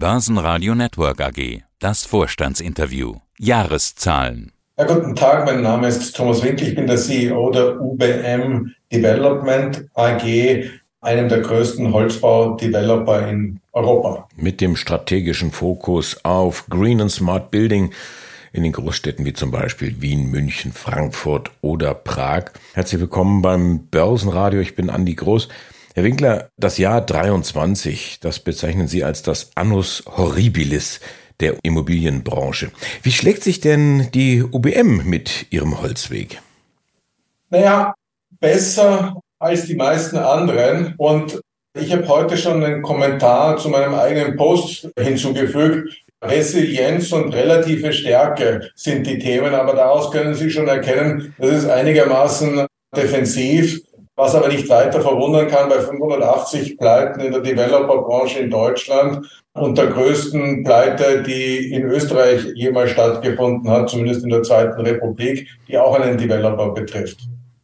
Börsenradio Network AG. Das Vorstandsinterview. Jahreszahlen. Ja, guten Tag, mein Name ist Thomas Winkel, ich bin der CEO der UBM Development AG, einem der größten Holzbau-Developer in Europa. Mit dem strategischen Fokus auf Green and Smart Building in den Großstädten wie zum Beispiel Wien, München, Frankfurt oder Prag. Herzlich willkommen beim Börsenradio, ich bin Andi Groß. Herr Winkler, das Jahr 23, das bezeichnen Sie als das Annus Horribilis der Immobilienbranche. Wie schlägt sich denn die UBM mit ihrem Holzweg? Naja, besser als die meisten anderen. Und ich habe heute schon einen Kommentar zu meinem eigenen Post hinzugefügt. Resilienz und relative Stärke sind die Themen, aber daraus können Sie schon erkennen, das ist einigermaßen defensiv, was aber nicht weiter verwundern kann bei 580 Pleiten in der Developerbranche in Deutschland und der größten Pleite, die in Österreich jemals stattgefunden hat, zumindest in der Zweiten Republik, die auch einen Developer betrifft.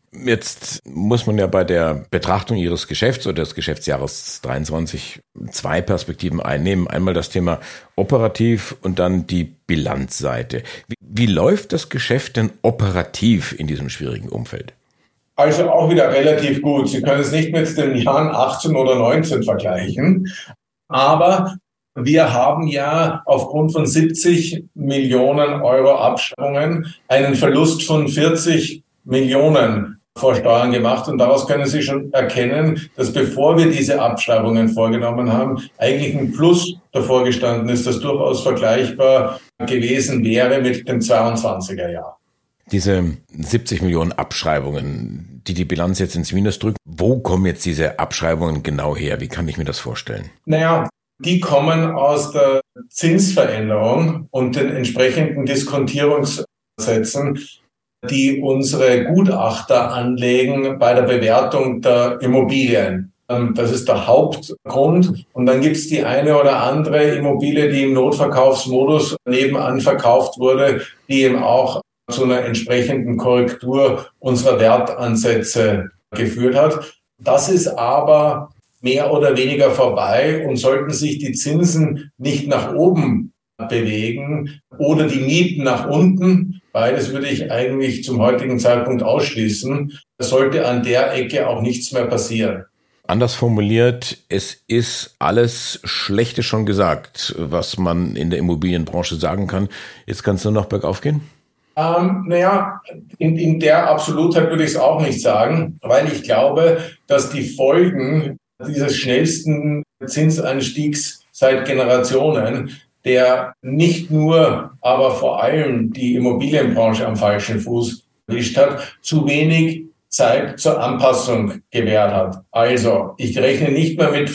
Jetzt muss man ja bei der Betrachtung Ihres Geschäfts oder des Geschäftsjahres 23 zwei Perspektiven einnehmen. Einmal das Thema operativ und dann die Bilanzseite. Wie läuft das Geschäft denn operativ in diesem schwierigen Umfeld? Also auch wieder relativ gut. Sie können es nicht mit den Jahren 18 oder 19 vergleichen, aber wir haben ja aufgrund von 70 Millionen Euro Abschreibungen einen Verlust von 40 Millionen vor Steuern gemacht. Und daraus können Sie schon erkennen, dass bevor wir diese Abschreibungen vorgenommen haben, eigentlich ein Plus davor gestanden ist, das durchaus vergleichbar gewesen wäre mit dem 22er Jahr. Diese 70 Millionen Abschreibungen, die Bilanz jetzt ins Minus drückt, wo kommen jetzt diese Abschreibungen genau her? Wie kann ich mir das vorstellen? Naja, die kommen aus der Zinsveränderung und den entsprechenden Diskontierungssätzen, die unsere Gutachter anlegen bei der Bewertung der Immobilien. Das ist der Hauptgrund. Und dann gibt es die eine oder andere Immobilie, die im Notverkaufsmodus nebenan verkauft wurde, die eben auch zu einer entsprechenden Korrektur unserer Wertansätze geführt hat. Das ist aber mehr oder weniger vorbei, und sollten sich die Zinsen nicht nach oben bewegen oder die Mieten nach unten, beides würde ich eigentlich zum heutigen Zeitpunkt ausschließen, sollte an der Ecke auch nichts mehr passieren. Anders formuliert, es ist alles Schlechte schon gesagt, was man in der Immobilienbranche sagen kann. Jetzt kann es nur noch bergauf gehen? In der Absolutheit würde ich es auch nicht sagen, weil ich glaube, dass die Folgen dieses schnellsten Zinsanstiegs seit Generationen, der nicht nur, aber vor allem die Immobilienbranche am falschen Fuß erwischt hat, zu wenig Zeit zur Anpassung gewährt hat. Also, ich rechne nicht mehr mit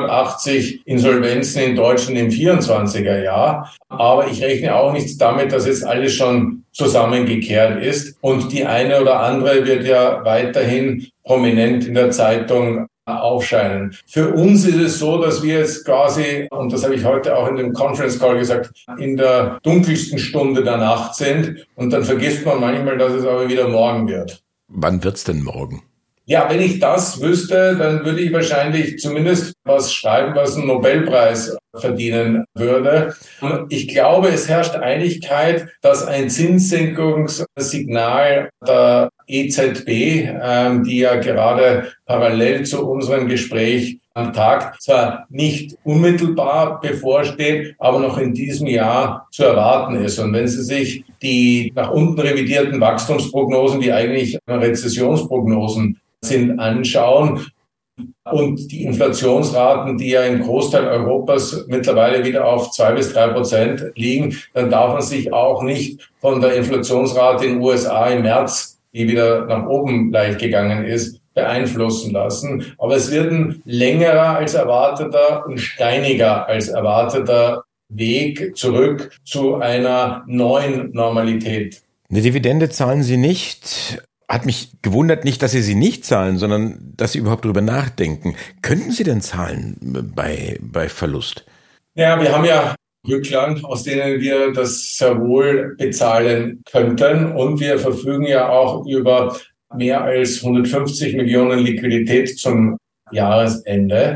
580 Insolvenzen in Deutschland im 24er Jahr, aber ich rechne auch nicht damit, dass jetzt alles schon zusammengekehrt ist. Und die eine oder andere wird ja weiterhin prominent in der Zeitung aufscheinen. Für uns ist es so, dass wir jetzt quasi, und das habe ich heute auch in dem Conference Call gesagt, in der dunkelsten Stunde der Nacht sind. Und dann vergisst man manchmal, dass es aber wieder morgen wird. Wann wird's denn morgen? Ja, wenn ich das wüsste, dann würde ich wahrscheinlich zumindest was schreiben, was einen Nobelpreis verdienen würde. Ich glaube, es herrscht Einigkeit, dass ein Zinssenkungssignal der EZB, die ja gerade parallel zu unserem Gespräch am Tag zwar nicht unmittelbar bevorsteht, aber noch in diesem Jahr zu erwarten ist. Und wenn Sie sich die nach unten revidierten Wachstumsprognosen, die eigentlich Rezessionsprognosen sind, anschauen und die Inflationsraten, die ja im Großteil Europas mittlerweile wieder auf 2-3% liegen, dann darf man sich auch nicht von der Inflationsrate in den USA im März, die wieder nach oben leicht gegangen ist, beeinflussen lassen. Aber es wird ein längerer als erwarteter und steiniger als erwarteter Weg zurück zu einer neuen Normalität. Eine Dividende zahlen Sie nicht. Hat mich gewundert, nicht, dass Sie nicht zahlen, sondern dass Sie überhaupt darüber nachdenken. Könnten Sie denn zahlen bei Verlust? Ja, wir haben ja Rücklagen, aus denen wir das sehr wohl bezahlen könnten. Und wir verfügen ja auch über mehr als 150 Millionen Liquidität zum Jahresende.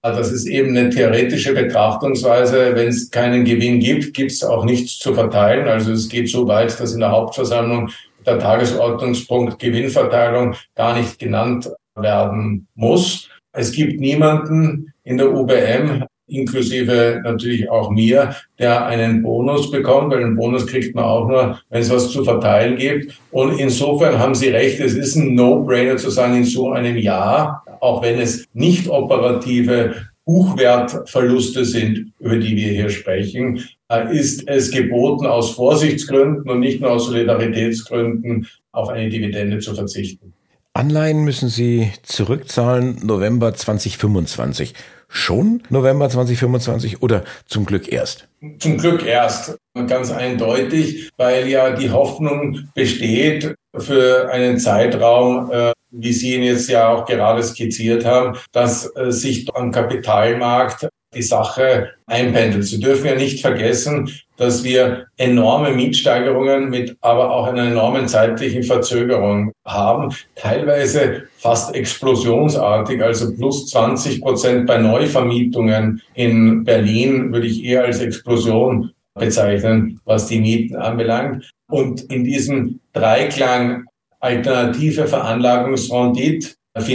Das ist eben eine theoretische Betrachtungsweise. Wenn es keinen Gewinn gibt, gibt es auch nichts zu verteilen. Also es geht so weit, dass in der Hauptversammlung der Tagesordnungspunkt Gewinnverteilung gar nicht genannt werden muss. Es gibt niemanden in der UBM, inklusive natürlich auch mir, der einen Bonus bekommt, weil einen Bonus kriegt man auch nur, wenn es was zu verteilen gibt. Und insofern haben Sie recht, es ist ein No-Brainer zu sagen, in so einem Jahr, auch wenn es nicht operative Buchwertverluste sind, über die wir hier sprechen, ist es geboten, aus Vorsichtsgründen und nicht nur aus Solidaritätsgründen auf eine Dividende zu verzichten. Anleihen müssen Sie zurückzahlen November 2025. Schon November 2025 oder zum Glück erst? Zum Glück erst, ganz eindeutig, weil ja die Hoffnung besteht für einen Zeitraum, wie Sie ihn jetzt ja auch gerade skizziert haben, dass sich am Kapitalmarkt die Sache einpendelt. Sie dürfen ja nicht vergessen, dass wir enorme Mietsteigerungen mit aber auch einer enormen zeitlichen Verzögerung haben, teilweise fast explosionsartig, also plus 20% bei Neuvermietungen in Berlin würde ich eher als Explosion bezeichnen, was die Mieten anbelangt. Und in diesem Dreiklang alternative Veranlagungsrendite,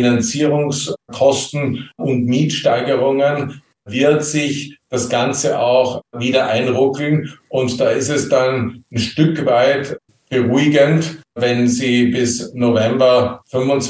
Finanzierungskosten und Mietsteigerungen wird sich das Ganze auch wieder einruckeln. Und da ist es dann ein Stück weit beruhigend, wenn Sie bis November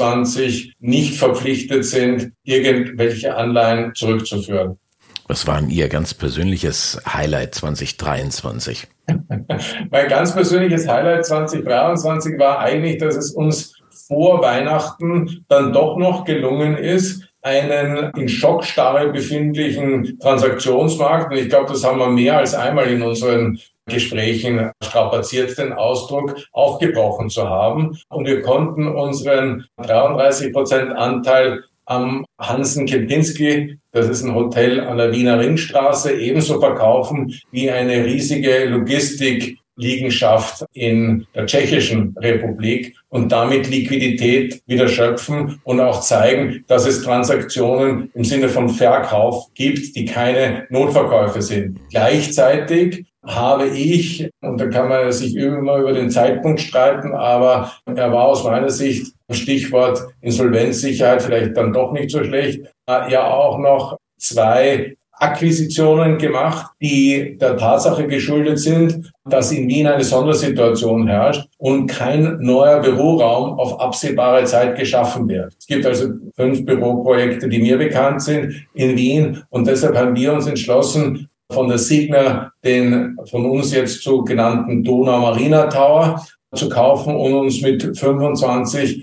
25 nicht verpflichtet sind, irgendwelche Anleihen zurückzuführen. Was war denn Ihr ganz persönliches Highlight 2023? Mein ganz persönliches Highlight 2023 war eigentlich, dass es uns vor Weihnachten dann doch noch gelungen ist, einen in Schockstarre befindlichen Transaktionsmarkt, und ich glaube, das haben wir mehr als einmal in unseren Gesprächen strapaziert, den Ausdruck, aufgebrochen zu haben. Und wir konnten unseren 33% Anteil am Hansen Kempinski, das ist ein Hotel an der Wiener Ringstraße, ebenso verkaufen wie eine riesige Logistikliegenschaft in der Tschechischen Republik und damit Liquidität wieder schöpfen und auch zeigen, dass es Transaktionen im Sinne von Verkauf gibt, die keine Notverkäufe sind. Gleichzeitig habe ich, und da kann man sich immer über den Zeitpunkt streiten, aber er war aus meiner Sicht, Stichwort Insolvenzsicherheit, vielleicht dann doch nicht so schlecht, ja auch noch 2 Akquisitionen gemacht, die der Tatsache geschuldet sind, dass in Wien eine Sondersituation herrscht und kein neuer Büroraum auf absehbare Zeit geschaffen wird. Es gibt also 5 Büroprojekte, die mir bekannt sind in Wien, und deshalb haben wir uns entschlossen, von der Signa den von uns jetzt so genannten Donau Marina Tower zu kaufen und uns mit 25%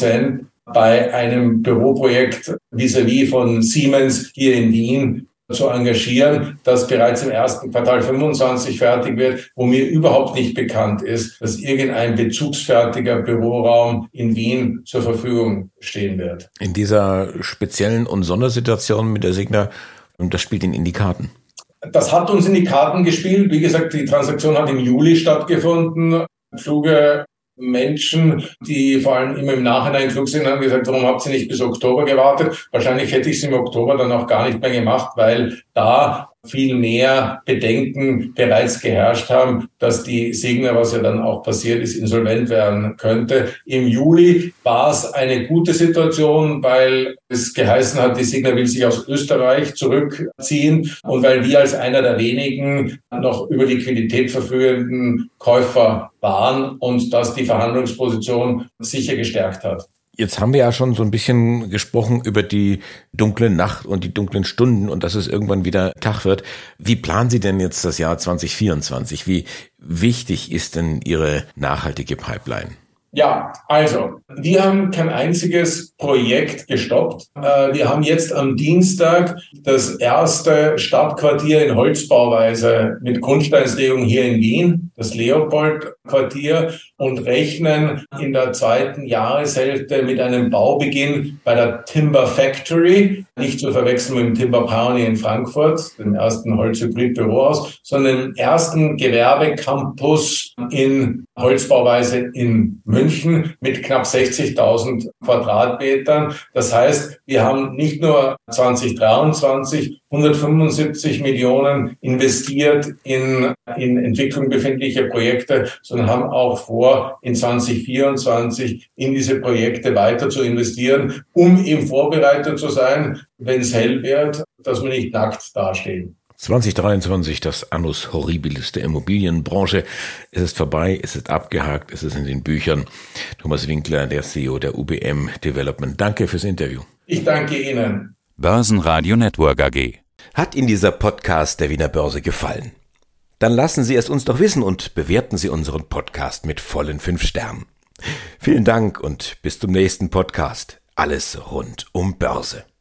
bei einem Büroprojekt vis-à-vis von Siemens hier in Wien zu engagieren, das bereits im ersten Quartal 25 fertig wird, wo mir überhaupt nicht bekannt ist, dass irgendein bezugsfertiger Büroraum in Wien zur Verfügung stehen wird. In dieser speziellen und Sondersituation mit der Signa, das spielt Ihnen in die Karten. Das hat uns in die Karten gespielt. Wie gesagt, die Transaktion hat im Juli stattgefunden. Kluge Menschen, die vor allem immer im Nachhinein klug sind, haben gesagt, warum habt ihr nicht bis Oktober gewartet? Wahrscheinlich hätte ich es im Oktober dann auch gar nicht mehr gemacht, weil da viel mehr Bedenken bereits geherrscht haben, dass die Signa, was ja dann auch passiert ist, insolvent werden könnte. Im Juli war es eine gute Situation, weil es geheißen hat, die Signa will sich aus Österreich zurückziehen und weil wir als einer der wenigen noch über Liquidität verfügenden Käufer waren und das die Verhandlungsposition sicher gestärkt hat. Jetzt haben wir ja schon so ein bisschen gesprochen über die dunkle Nacht und die dunklen Stunden und dass es irgendwann wieder Tag wird. Wie planen Sie denn jetzt das Jahr 2024? Wie wichtig ist denn Ihre nachhaltige Pipeline? Ja, also, wir haben kein einziges Projekt gestoppt. Wir haben jetzt am Dienstag das erste Stadtquartier in Holzbauweise mit Grundsteinslegung hier in Wien, das Leopold-Quartier, und rechnen in der zweiten Jahreshälfte mit einem Baubeginn bei der Timber Factory. nicht zu verwechseln mit dem Timber Pioneer in Frankfurt, dem ersten Holzhybrid-Bürohaus, sondern dem ersten Gewerbecampus in Holzbauweise in München mit knapp 60.000 Quadratmetern. Das heißt, wir haben nicht nur 2023 175 Millionen investiert in Entwicklung befindlicher Projekte, sondern haben auch vor, in 2024 in diese Projekte weiter zu investieren, um eben vorbereitet zu sein, wenn es hell wird, dass wir nicht nackt dastehen. 2023, das Annus Horribilis der Immobilienbranche. Es ist vorbei, es ist abgehakt, es ist in den Büchern. Thomas Winkler, der CEO der UBM Development. Danke fürs Interview. Ich danke Ihnen. Börsenradio Network AG. Hat Ihnen dieser Podcast der Wiener Börse gefallen? Dann lassen Sie es uns doch wissen und bewerten Sie unseren Podcast mit vollen 5 Sternen. Vielen Dank und bis zum nächsten Podcast. Alles rund um Börse.